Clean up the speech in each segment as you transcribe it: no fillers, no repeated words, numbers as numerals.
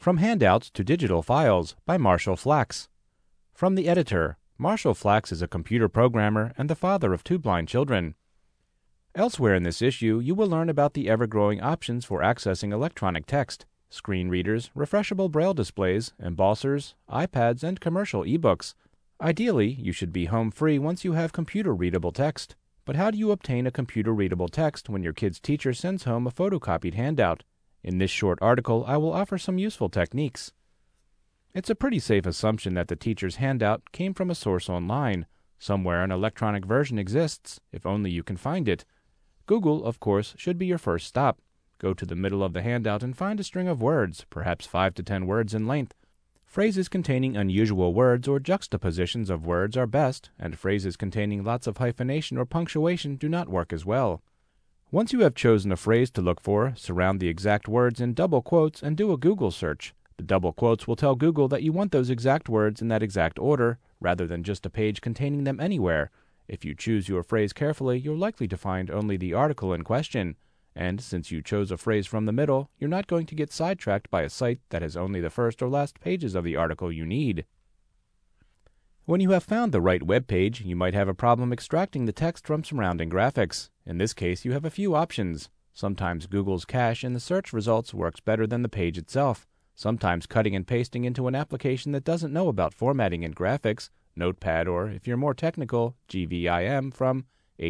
From Handouts to Digital Files by Marshall Flax. From the editor, Marshall Flax is a computer programmer and the father of 2 blind children. Elsewhere in this issue, you will learn about the ever-growing options for accessing electronic text, screen readers, refreshable braille displays, embossers, iPads, and commercial ebooks. Ideally, you should be home free once you have computer-readable text. But how do you obtain a computer-readable text when your kid's teacher sends home a photocopied handout? In this short article, I will offer some useful techniques. It's a pretty safe assumption that the teacher's handout came from a source online. Somewhere an electronic version exists, if only you can find it. Google, of course, should be your first stop. Go to the middle of the handout and find a string of words, perhaps 5 to 10 words in length. Phrases containing unusual words or juxtapositions of words are best, and phrases containing lots of hyphenation or punctuation do not work as well. Once you have chosen a phrase to look for, surround the exact words in double quotes and do a Google search. The double quotes will tell Google that you want those exact words in that exact order, rather than just a page containing them anywhere. If you choose your phrase carefully, you're likely to find only the article in question. And since you chose a phrase from the middle, you're not going to get sidetracked by a site that has only the first or last pages of the article you need. When you have found the right web page, you might have a problem extracting the text from surrounding graphics. In this case, you have a few options. Sometimes Google's cache in the search results works better than the page itself. Sometimes cutting and pasting into an application that doesn't know about formatting and graphics, Notepad, or, if you're more technical, GVIM from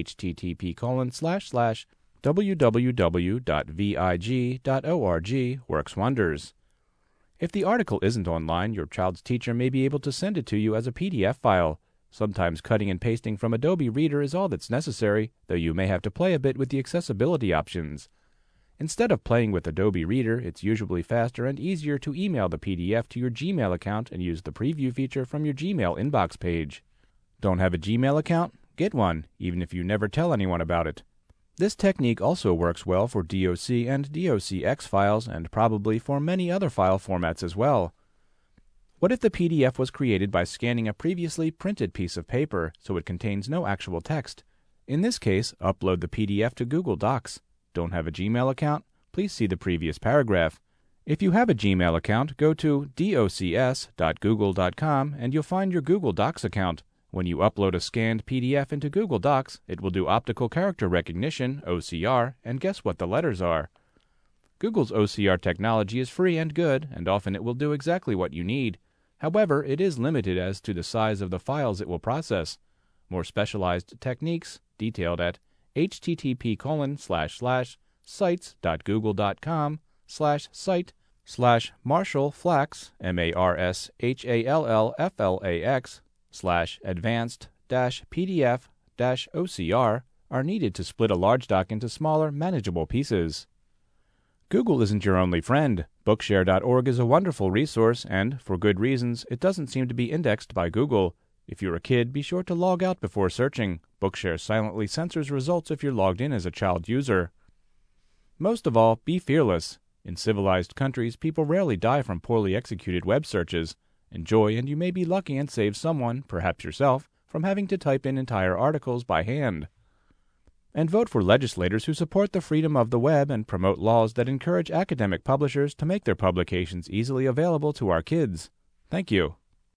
http://www.vig.org works wonders. If the article isn't online, your child's teacher may be able to send it to you as a PDF file. Sometimes cutting and pasting from Adobe Reader is all that's necessary, though you may have to play a bit with the accessibility options. Instead of playing with Adobe Reader, it's usually faster and easier to email the PDF to your Gmail account and use the preview feature from your Gmail inbox page. Don't have a Gmail account? Get one, even if you never tell anyone about it. This technique also works well for DOC and DOCX files and probably for many other file formats as well. What if the PDF was created by scanning a previously printed piece of paper so it contains no actual text? In this case, upload the PDF to Google Docs. Don't have a Gmail account? Please see the previous paragraph. If you have a Gmail account, go to docs.google.com and you'll find your Google Docs account. When you upload a scanned PDF into Google Docs, it will do optical character recognition, OCR, and guess what the letters are? Google's OCR technology is free and good, and often it will do exactly what you need. However, it is limited as to the size of the files it will process. More specialized techniques, detailed at http://sites.google.com/site/marshallflax, marshallflax/advanced-PDF-OCR are needed to split a large doc into smaller, manageable pieces. Google isn't your only friend. Bookshare.org is a wonderful resource, and, for good reasons, it doesn't seem to be indexed by Google. If you're a kid, be sure to log out before searching. Bookshare silently censors results if you're logged in as a child user. Most of all, be fearless. In civilized countries, people rarely die from poorly executed web searches. Enjoy, and you may be lucky and save someone, perhaps yourself, from having to type in entire articles by hand. And vote for legislators who support the freedom of the web and promote laws that encourage academic publishers to make their publications easily available to our kids. Thank you.